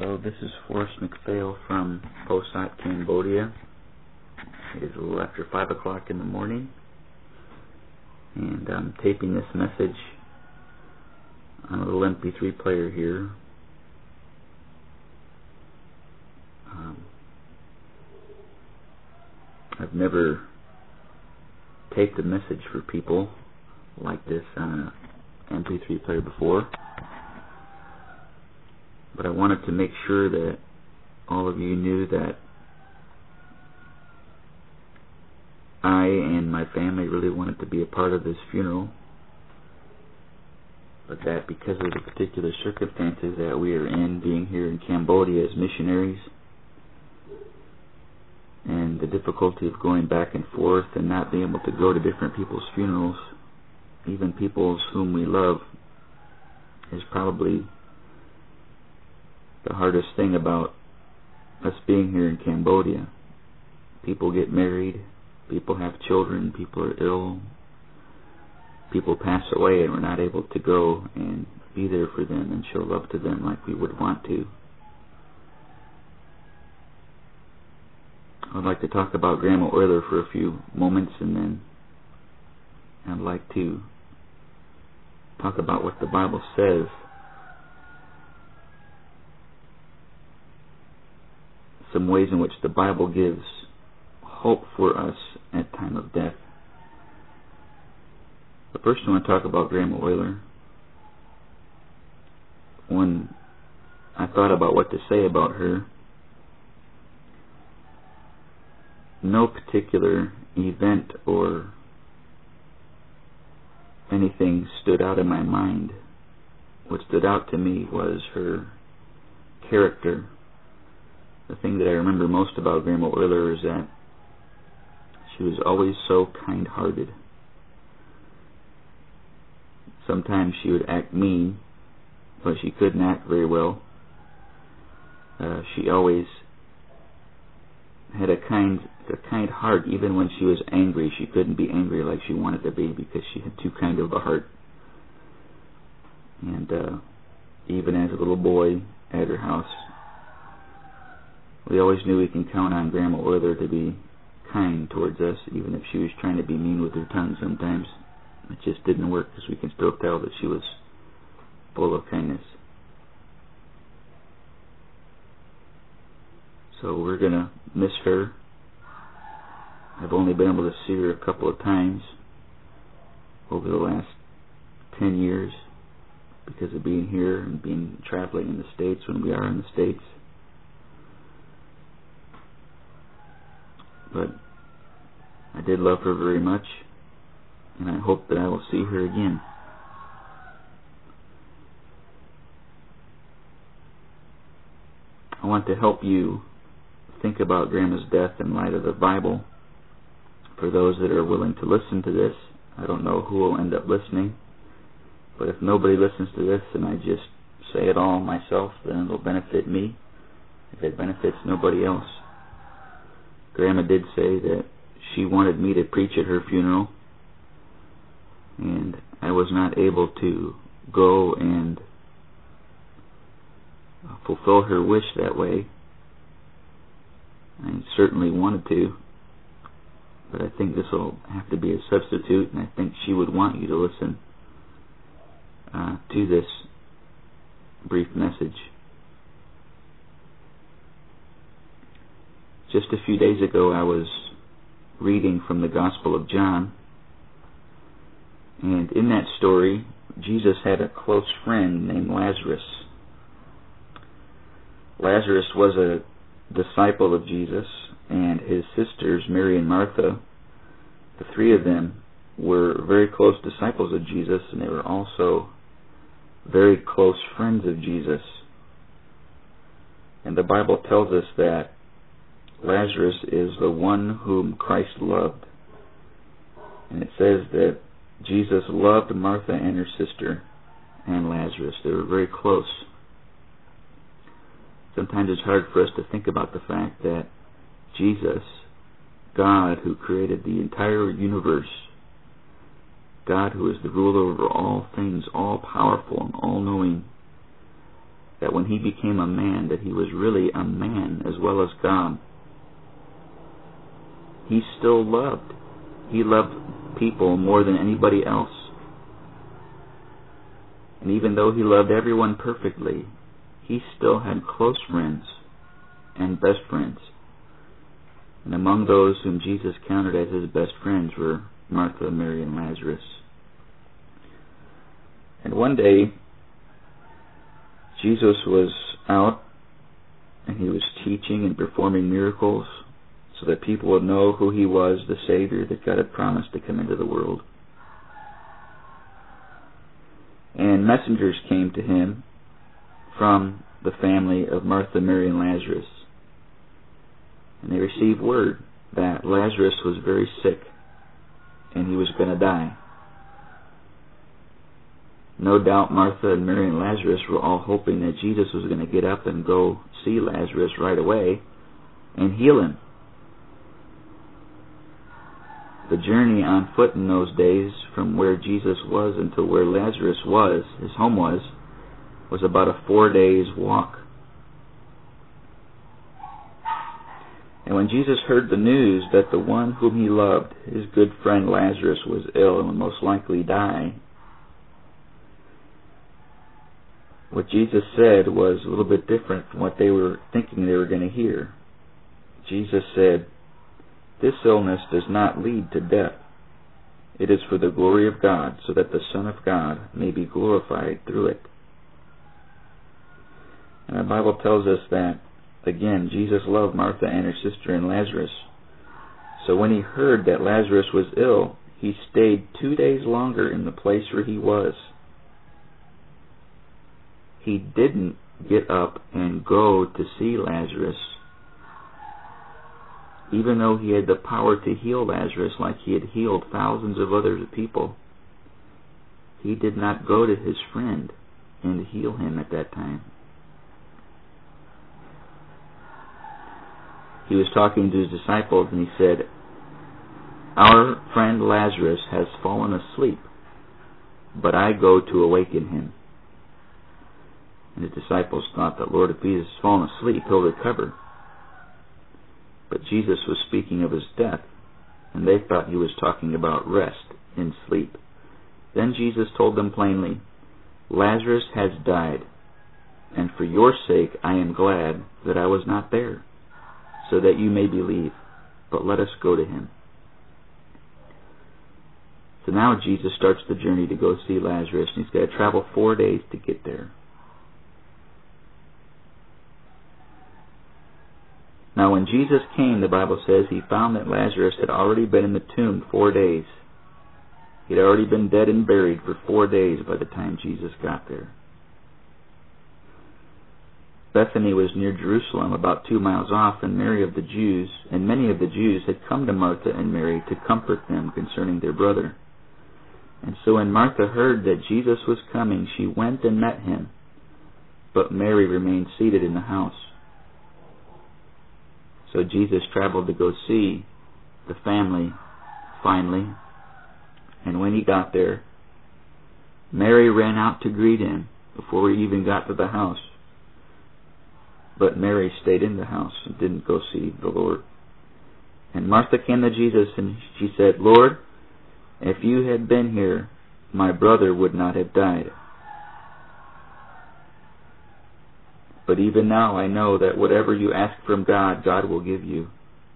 Hello, this is Forrest McPhail from Pho Sat, Cambodia. It is a little after 5 o'clock in the morning, and I'm taping this message on a little MP3 player here. I've never taped a message for people like this on an MP3 player before, but I wanted to make sure that all of you knew that I and my family really wanted to be a part of this funeral, but that because of the particular circumstances that we are in, being here in Cambodia as missionaries, and the difficulty of going back and forth and not being able to go to different people's funerals, even people's whom we love, is probably the hardest thing about us being here in Cambodia. People get married, people have children, people are ill, people pass away, and we're not able to go and be there for them and show love to them like we would want to. I'd like to talk about Grandma Euler for a few moments, and then I'd like to talk about what the Bible says. Some ways in which the Bible gives hope for us at time of death. But first I want to talk about Grandma Euler. When I thought about what to say about her, no particular event or anything stood out in my mind. What stood out to me was her character. The thing that I remember most about Grandma Euler is that she was always so kind-hearted. Sometimes she would act mean, but she couldn't act very well. She always had a kind heart. Even when she was angry, she couldn't be angry like she wanted to be because she had too kind of a heart. And even as a little boy at her house, we always knew we can count on Grandma Euler to be kind towards us, even if she was trying to be mean with her tongue sometimes. It just didn't work, because we can still tell that she was full of kindness. So we're going to miss her. I've only been able to see her a couple of times over the last 10 years because of being here and being traveling in the States when we are in the States. But I did love her very much, and I hope that I will see her again. I want to help you think about Grandma's death in light of the Bible. For those that are willing to listen to this, I don't know who will end up listening, but if nobody listens to this and I just say it all myself, then it'll benefit me if it benefits nobody else. Grandma did say that she wanted me to preach at her funeral, and I was not able to go and fulfill her wish that way. I certainly wanted to, but I think this will have to be a substitute, and I think she would want you to listen to this brief message. Just a few days ago, I was reading from the Gospel of John, and in that story, Jesus had a close friend named Lazarus. Lazarus was a disciple of Jesus, and his sisters, Mary and Martha, the three of them were very close disciples of Jesus, and they were also very close friends of Jesus. And the Bible tells us that Lazarus is the one whom Christ loved. And it says that Jesus loved Martha and her sister and Lazarus. They were very close. Sometimes it's hard for us to think about the fact that Jesus, God who created the entire universe, God who is the ruler over all things, all powerful and all knowing, that when he became a man, that he was really a man as well as God. He still loved. He loved people more than anybody else. And even though he loved everyone perfectly, he still had close friends and best friends. And among those whom Jesus counted as his best friends were Martha, Mary, and Lazarus. And one day, Jesus was out and he was teaching and performing miracles so that people would know who he was, the Savior that God had promised to come into the world. And messengers came to him from the family of Martha, Mary, and Lazarus. And they received word that Lazarus was very sick and he was going to die. No doubt Martha and Mary and Lazarus were all hoping that Jesus was going to get up and go see Lazarus right away and heal him. The journey on foot in those days from where Jesus was until where Lazarus was, his home was about a 4 days walk. And when Jesus heard the news that the one whom he loved, his good friend Lazarus, was ill and would most likely die, what Jesus said was a little bit different from what they were thinking they were going to hear. Jesus said, "This illness does not lead to death. It is for the glory of God, so that the Son of God may be glorified through it." And the Bible tells us that, again, Jesus loved Martha and her sister and Lazarus. So when he heard that Lazarus was ill, he stayed 2 days longer in the place where he was. He didn't get up and go to see Lazarus, even though he had the power to heal Lazarus like he had healed thousands of other people. He did not go to his friend and heal him at that time. He was talking to his disciples and he said, "Our friend Lazarus has fallen asleep, but I go to awaken him." And his disciples thought that, "Lord, if he has fallen asleep, he'll recover." But Jesus was speaking of his death, and they thought he was talking about rest in sleep. Then Jesus told them plainly, "Lazarus has died, and for your sake I am glad that I was not there, so that you may believe. But let us go to him." So now Jesus starts the journey to go see Lazarus, and he's got to travel 4 days to get there. Now when Jesus came, the Bible says, he found that Lazarus had already been in the tomb 4 days. He had already been dead and buried for 4 days by the time Jesus got there. Bethany was near Jerusalem, about 2 miles off, and many of the Jews had come to Martha and Mary to comfort them concerning their brother. And so when Martha heard that Jesus was coming, she went and met him, but Mary remained seated in the house. So Jesus traveled to go see the family, finally, and when he got there, Mary ran out to greet him before he even got to the house. But Mary stayed in the house and didn't go see the Lord. And Martha came to Jesus and she said, "Lord, if you had been here, my brother would not have died. But even now I know that whatever you ask from God, God will give you."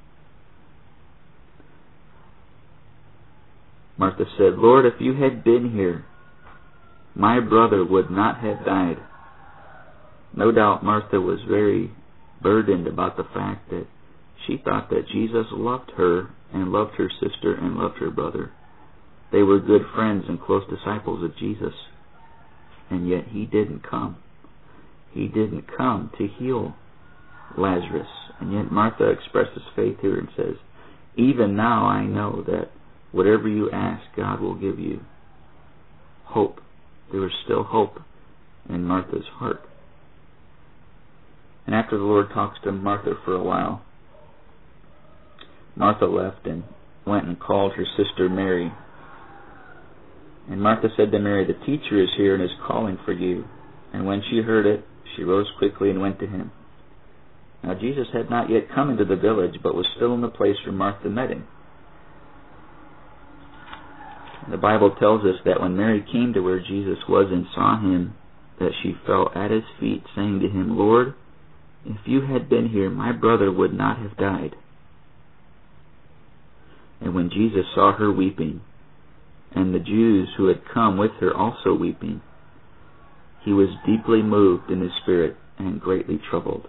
Martha said, "Lord, if you had been here, my brother would not have died." No doubt Martha was very burdened about the fact that she thought that Jesus loved her and loved her sister and loved her brother. They were good friends and close disciples of Jesus. And yet he didn't come. He didn't come to heal Lazarus. And yet Martha expresses faith here and says, "Even now I know that whatever you ask, God will give you." Hope. There was still hope in Martha's heart. And after the Lord talks to Martha for a while, Martha left and went and called her sister Mary. And Martha said to Mary, "The teacher is here and is calling for you." And when she heard it, She rose quickly and went to him. Now Jesus had not yet come into the village, but was still in the place where Martha met him. The Bible tells us that when Mary came to where Jesus was and saw him, that she fell at his feet, saying to him, Lord, if you had been here, my brother would not have died. And when Jesus saw her weeping, and the Jews who had come with her also weeping, he was deeply moved in his spirit and greatly troubled.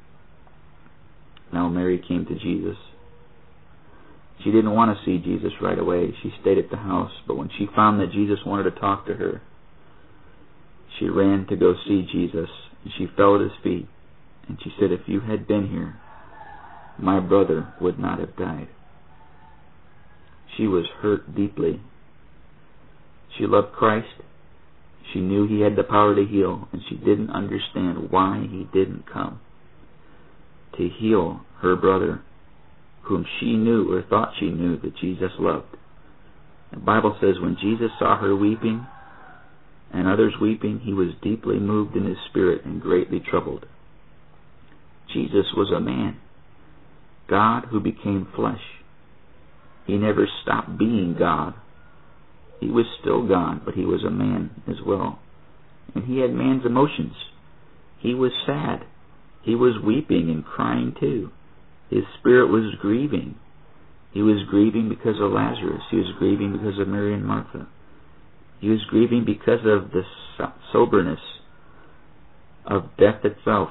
Now Mary came to Jesus. She didn't want to see Jesus right away. She stayed at the house, but when she found that Jesus wanted to talk to her, she ran to go see Jesus, and she fell at his feet, and she said, if you had been here, my brother would not have died. She was hurt deeply. She loved Christ. She knew he had the power to heal, and she didn't understand why he didn't come to heal her brother, whom she knew or thought she knew that Jesus loved. The Bible says when Jesus saw her weeping and others weeping, he was deeply moved in his spirit and greatly troubled. Jesus was a man, God who became flesh. He never stopped being God. He was still God, but he was a man as well. And he had man's emotions. He was sad. He was weeping and crying too. His spirit was grieving. He was grieving because of Lazarus. He was grieving because of Mary and Martha. He was grieving because of the soberness of death itself.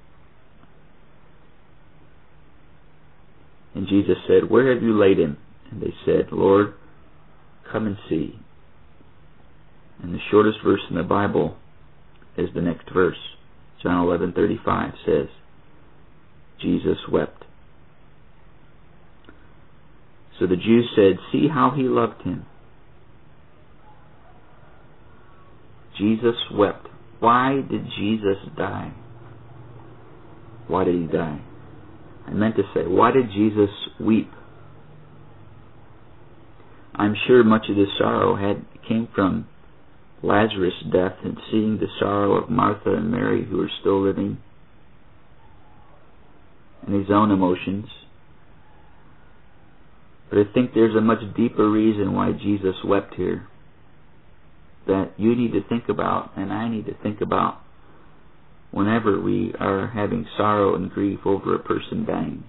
And Jesus said, where have you laid him? And they said, Lord, come and see. And the shortest verse in the Bible is the next verse. John 11:35 says, Jesus wept. So the Jews said, see how he loved him. Jesus wept. Why did Jesus die? Why did he die? I meant to say, why did Jesus weep? I'm sure much of this sorrow came from Lazarus' death and seeing the sorrow of Martha and Mary who are still living, and his own emotions. But I think there's a much deeper reason why Jesus wept here that you need to think about and I need to think about whenever we are having sorrow and grief over a person dying.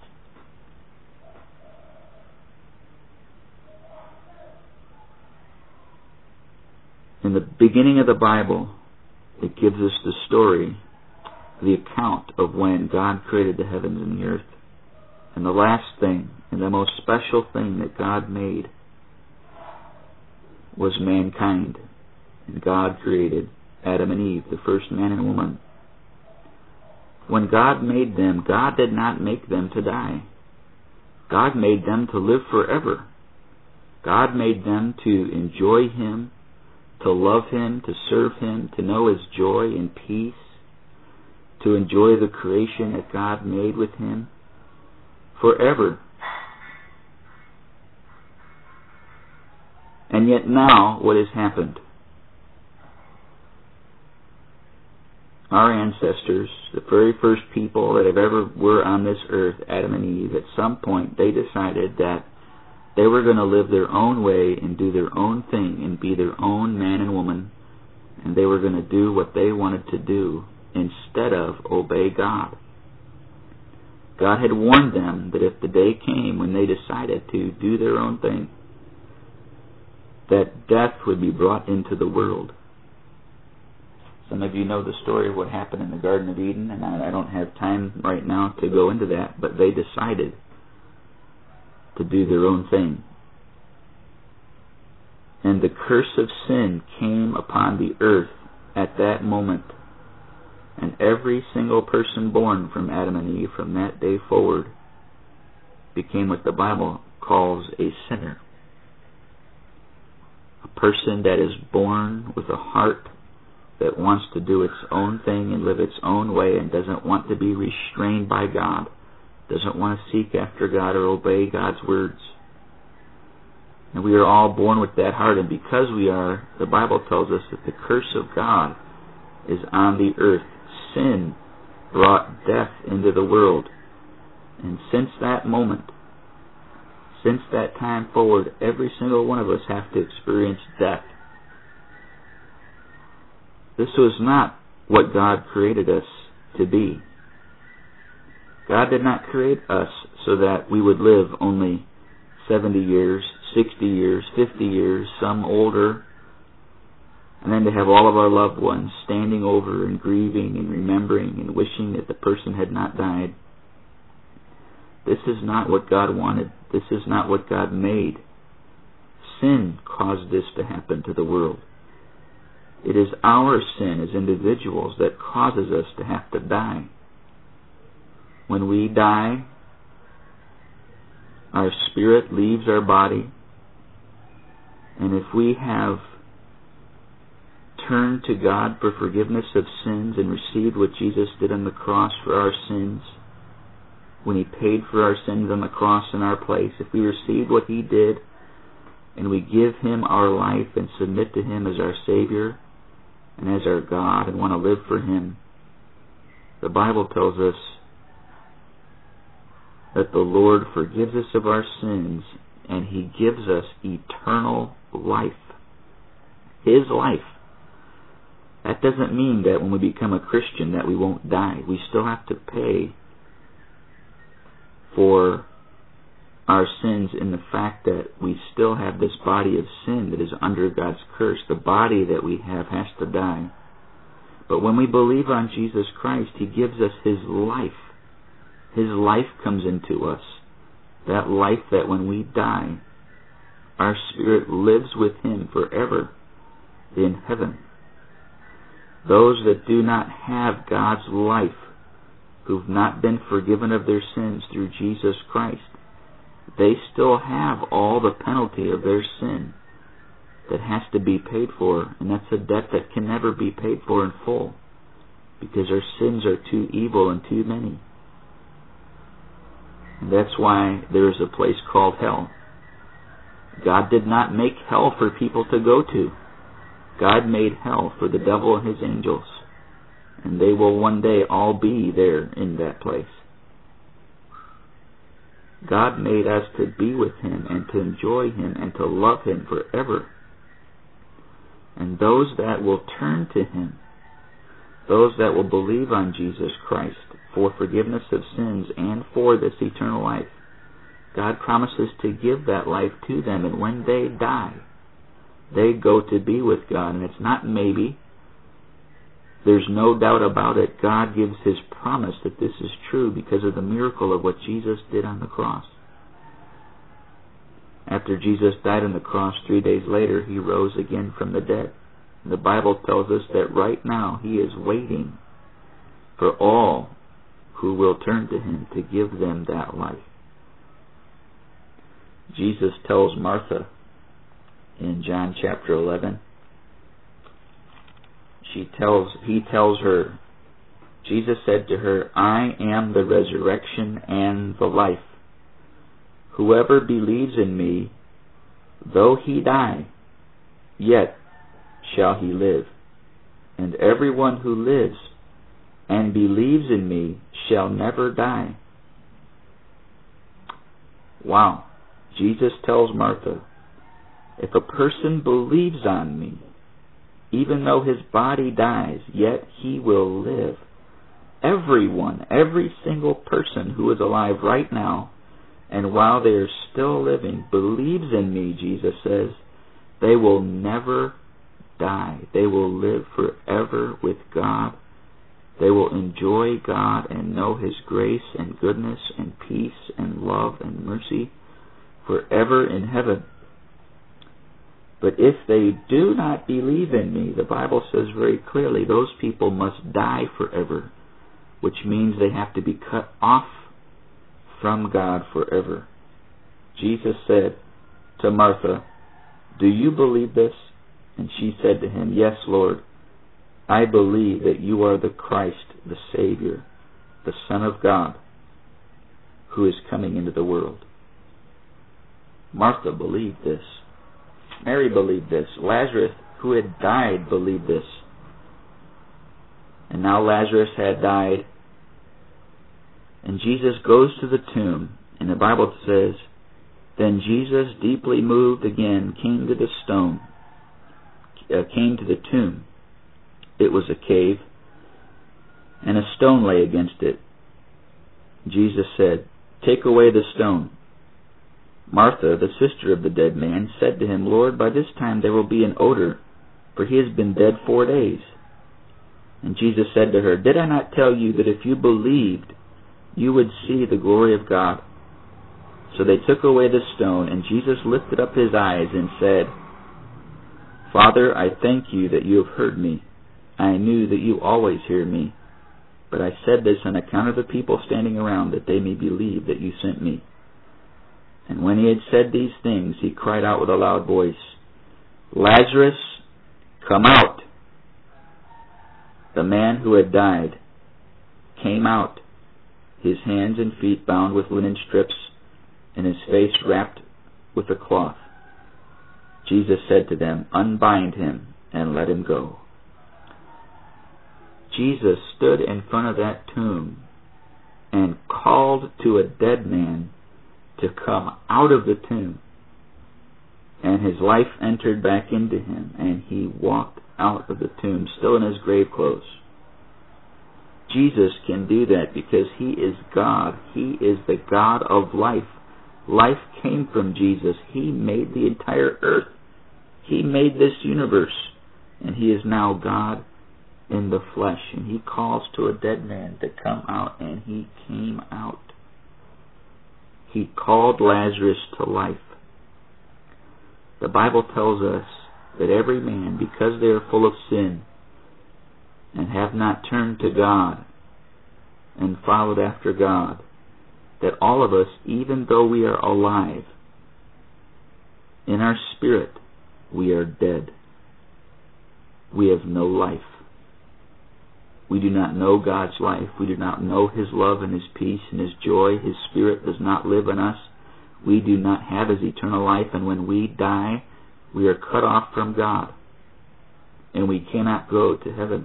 In the beginning of the Bible, it gives us the story, the account of when God created the heavens and the earth. And the last thing, and the most special thing that God made was mankind. And God created Adam and Eve, the first man and woman. When God made them, God did not make them to die. God made them to live forever. God made them to enjoy him, to love him, to serve him, to know his joy and peace, to enjoy the creation that God made with him forever. And yet now, what has happened? Our ancestors, the very first people that have ever were on this earth, Adam and Eve, at some point they decided that they were going to live their own way and do their own thing and be their own man and woman, and they were going to do what they wanted to do instead of obey God. God had warned them that if the day came when they decided to do their own thing, that death would be brought into the world. Some of you know the story of what happened in the Garden of Eden, and I don't have time right now to go into that, but they decided to do their own thing. And the curse of sin came upon the earth at that moment. And every single person born from Adam and Eve from that day forward became what the Bible calls a sinner. A person that is born with a heart that wants to do its own thing and live its own way and doesn't want to be restrained by God, doesn't want to seek after God or obey God's words. And we are all born with that heart, and because we are, the Bible tells us that the curse of God is on the earth. Sin brought death into the world. And since that moment, since that time forward, every single one of us have to experience death. This was not what God created us to be. God did not create us so that we would live only 70 years, 60 years, 50 years, some older, and then to have all of our loved ones standing over and grieving and remembering and wishing that the person had not died. This is not what God wanted. This is not what God made. Sin caused this to happen to the world. It is our sin as individuals that causes us to have to die. When we die, our spirit leaves our body, and if we have turned to God for forgiveness of sins and received what Jesus did on the cross for our sins, when He paid for our sins on the cross in our place, if we receive what He did and we give Him our life and submit to Him as our Savior and as our God and want to live for Him, the Bible tells us that the Lord forgives us of our sins and He gives us eternal life. His life. That doesn't mean that when we become a Christian that we won't die. We still have to pay for our sins in the fact that we still have this body of sin that is under God's curse. The body that we have has to die. But when we believe on Jesus Christ, He gives us His life. His life comes into us. That life that when we die, our spirit lives with Him forever in heaven. Those that do not have God's life, who've not been forgiven of their sins through Jesus Christ, they still have all the penalty of their sin that has to be paid for, and that's a debt that can never be paid for in full, because our sins are too evil and too many. And that's why there is a place called hell. God did not make hell for people to go to. God made hell for the devil and his angels, and they will one day all be there in that place. God made us to be with Him and to enjoy Him and to love Him forever. And those that will turn to Him, those that will believe on Jesus Christ for forgiveness of sins and for this eternal life, God promises to give that life to them, and when they die, they go to be with God. And it's not maybe. There's no doubt about it. God gives His promise that this is true because of the miracle of what Jesus did on the cross. After Jesus died on the cross, 3 days later, He rose again from the dead. And the Bible tells us that right now He is waiting for all who will turn to Him to give them that life. Jesus tells Martha in John chapter 11, he tells her, Jesus said to her, I am the resurrection and the life. Whoever believes in me, though he die, yet shall he live. And everyone who lives and believes in me shall never die. Wow. Jesus tells Martha, if a person believes on me, even though his body dies, yet he will live. Everyone, every single person who is alive right now, and while they are still living, believes in me, Jesus says, they will never die. They will live forever with God. They will enjoy God and know His grace and goodness and peace and love and mercy forever in heaven. But if they do not believe in me, the Bible says very clearly, those people must die forever, which means they have to be cut off from God forever. Jesus said to Martha, do you believe this? And she said to Him, yes, Lord, I believe that you are the Christ, the Savior, the Son of God, who is coming into the world. Martha believed this. Mary believed this. Lazarus, who had died, believed this. And now Lazarus had died. And Jesus goes to the tomb. And the Bible says, then Jesus, deeply moved again, came to the tomb. It was a cave, and a stone lay against it. Jesus said, take away the stone. Martha, the sister of the dead man, said to him, Lord, by this time there will be an odor, for he has been dead 4 days. And Jesus said to her, did I not tell you that if you believed, you would see the glory of God? So they took away the stone, and Jesus lifted up his eyes and said, Father, I thank you that you have heard me. I knew that you always hear me. But I said this on account of the people standing around, that they may believe that you sent me. And when he had said these things, he cried out with a loud voice, Lazarus, come out. The man who had died came out, his hands and feet bound with linen strips, and his face wrapped with a cloth. Jesus said to them, unbind him and let him go. Jesus stood in front of that tomb and called to a dead man to come out of the tomb. And his life entered back into him, and he walked out of the tomb, still in his grave clothes. Jesus can do that because he is God. He is the God of life. Life came from Jesus. He made the entire earth. He made this universe. And he is now God in the flesh. And he calls to a dead man to come out, and he came out. He called Lazarus to life. The Bible tells us that every man, because they are full of sin and have not turned to God and followed after God, that all of us, even though we are alive, in our spirit, we are dead. We have no life. We do not know God's life. We do not know his love and his peace and his joy. His Spirit does not live in us. We do not have his eternal life, and when we die, we are cut off from God, and we cannot go to heaven.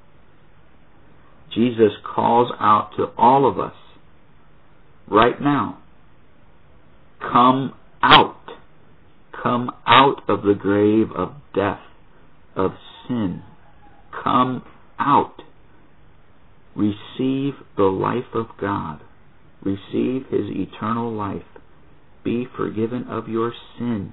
Jesus calls out to all of us right now, come out. Come out of the grave of death, of sin. Come out. Receive the life of God. Receive his eternal life. Be forgiven of your sins.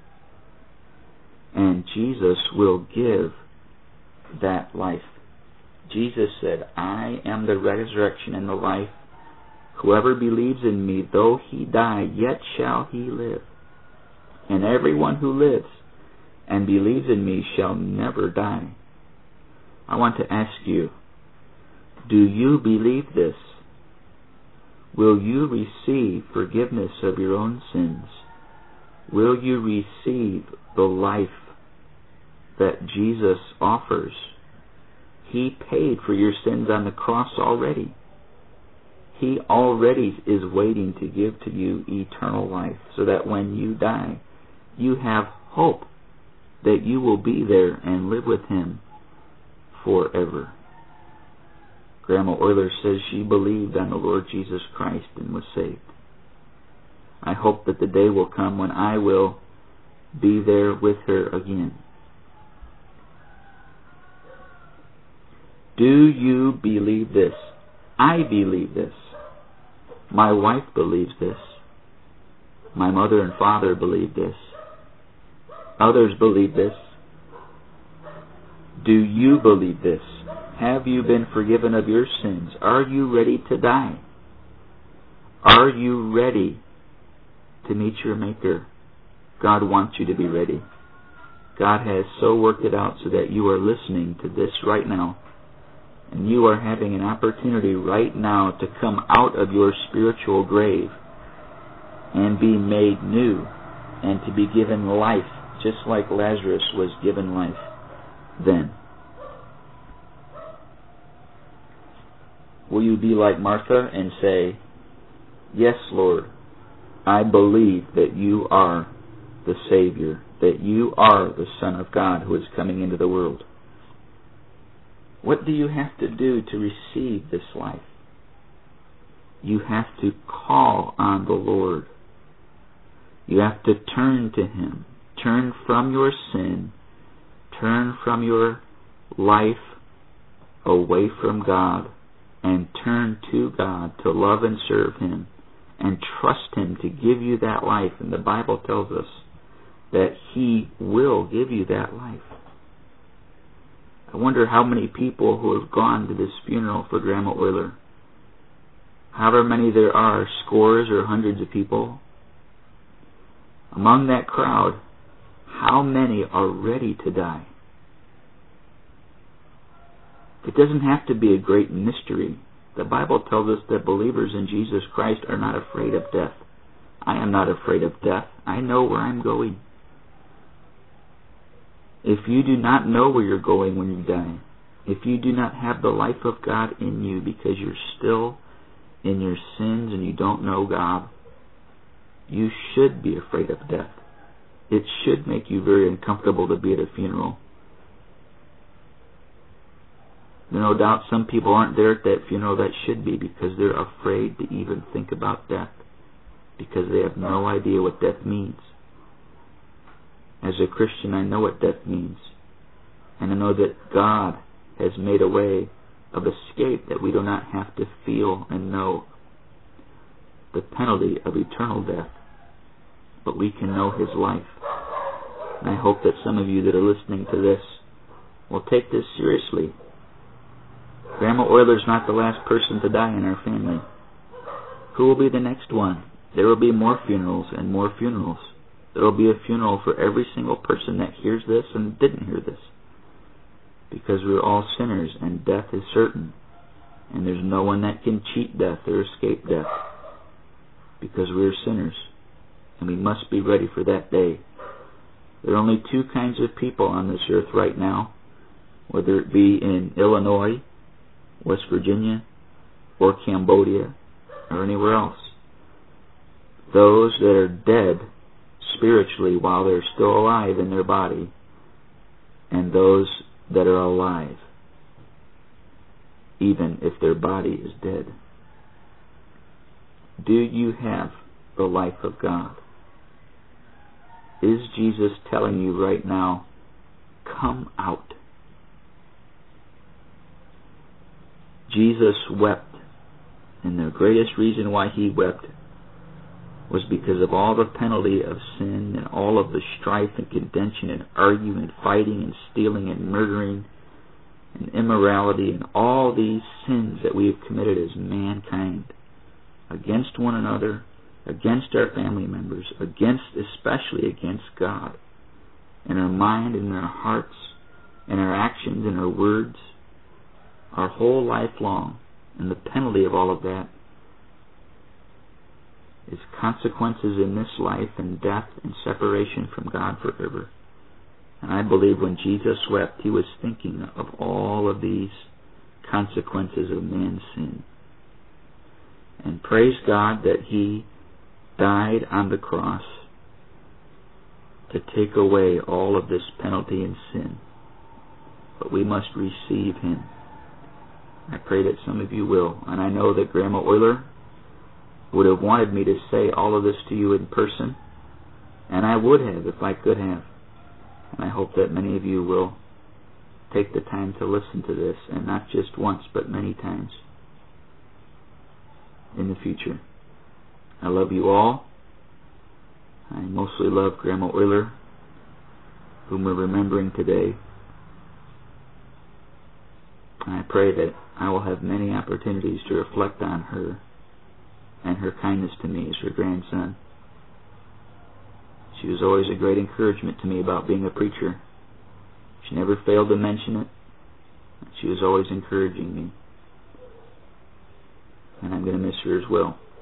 And Jesus will give that life. Jesus said, I am the resurrection and the life. Whoever believes in me, though he die, yet shall he live. And everyone who lives and believes in me shall never die. I want to ask you, do you believe this? Will you receive forgiveness of your own sins? Will you receive the life that Jesus offers? He paid for your sins on the cross already. He already is waiting to give to you eternal life, so that when you die, you have hope that you will be there and live with him forever. Grandma Euler says she believed on the Lord Jesus Christ and was saved. I hope that the day will come when I will be there with her again. Do you believe this? I believe this. My wife believes this. My mother and father believe this. Others believe this. Do you believe this? Have you been forgiven of your sins? Are you ready to die? Are you ready to meet your Maker? God wants you to be ready. God has so worked it out so that you are listening to this right now. And you are having an opportunity right now to come out of your spiritual grave and be made new and to be given life, just like Lazarus was given life then. Will you be like Martha and say, yes, Lord, I believe that you are the Savior, that you are the Son of God who is coming into the world. What do you have to do to receive this life? You have to call on the Lord. You have to turn to Him. Turn from your sin. Turn from your life away from God, and turn to God to love and serve Him, and trust Him to give you that life. And the Bible tells us that He will give you that life. I wonder how many people who have gone to this funeral for Grandma Oyler, however many there are, scores or hundreds of people, among that crowd, how many are ready to die? It doesn't have to be a great mystery. The Bible tells us that believers in Jesus Christ are not afraid of death. I am not afraid of death. I know where I'm going. If you do not know where you're going when you die, if you do not have the life of God in you because you're still in your sins and you don't know God, you should be afraid of death. It should make you very uncomfortable to be at a funeral. No doubt some people aren't there at that funeral that should be, because they're afraid to even think about death, because they have no idea what death means. As a Christian, I know what death means, and I know that God has made a way of escape, that we do not have to feel and know the penalty of eternal death, but we can know His life. And I hope that some of you that are listening to this will take this seriously. Grandma Oyler's not the last person to die in our family. Who will be the next one? There will be more funerals and more funerals. There will be a funeral for every single person that hears this and didn't hear this. Because we're all sinners and death is certain. And there's no one that can cheat death or escape death. Because we're sinners. And we must be ready for that day. There are only two kinds of people on this earth right now, whether it be in Illinois, West Virginia, or Cambodia, or anywhere else. Those that are dead spiritually while they're still alive in their body, and those that are alive even if their body is dead. Do you have the life of God? Is Jesus telling you right now, come out? Jesus wept, and the greatest reason why He wept was because of all the penalty of sin and all of the strife and contention and arguing and fighting and stealing and murdering and immorality and all these sins that we have committed as mankind against one another, against our family members, especially against God, in our mind and in our hearts, in our actions and our words, our whole life long. And the penalty of all of that is consequences in this life and death and separation from God forever. And I believe when Jesus wept, He was thinking of all of these consequences of man's sin. And praise God that He died on the cross to take away all of this penalty and sin. But we must receive Him. I pray that some of you will. And I know that Grandma Oyler would have wanted me to say all of this to you in person. And I would have if I could have. And I hope that many of you will take the time to listen to this, and not just once, but many times in the future. I love you all. I mostly love Grandma Oyler, whom we're remembering today. And I pray that I will have many opportunities to reflect on her and her kindness to me as her grandson. She was always a great encouragement to me about being a preacher. She never failed to mention it. She was always encouraging me. And I'm going to miss her as well.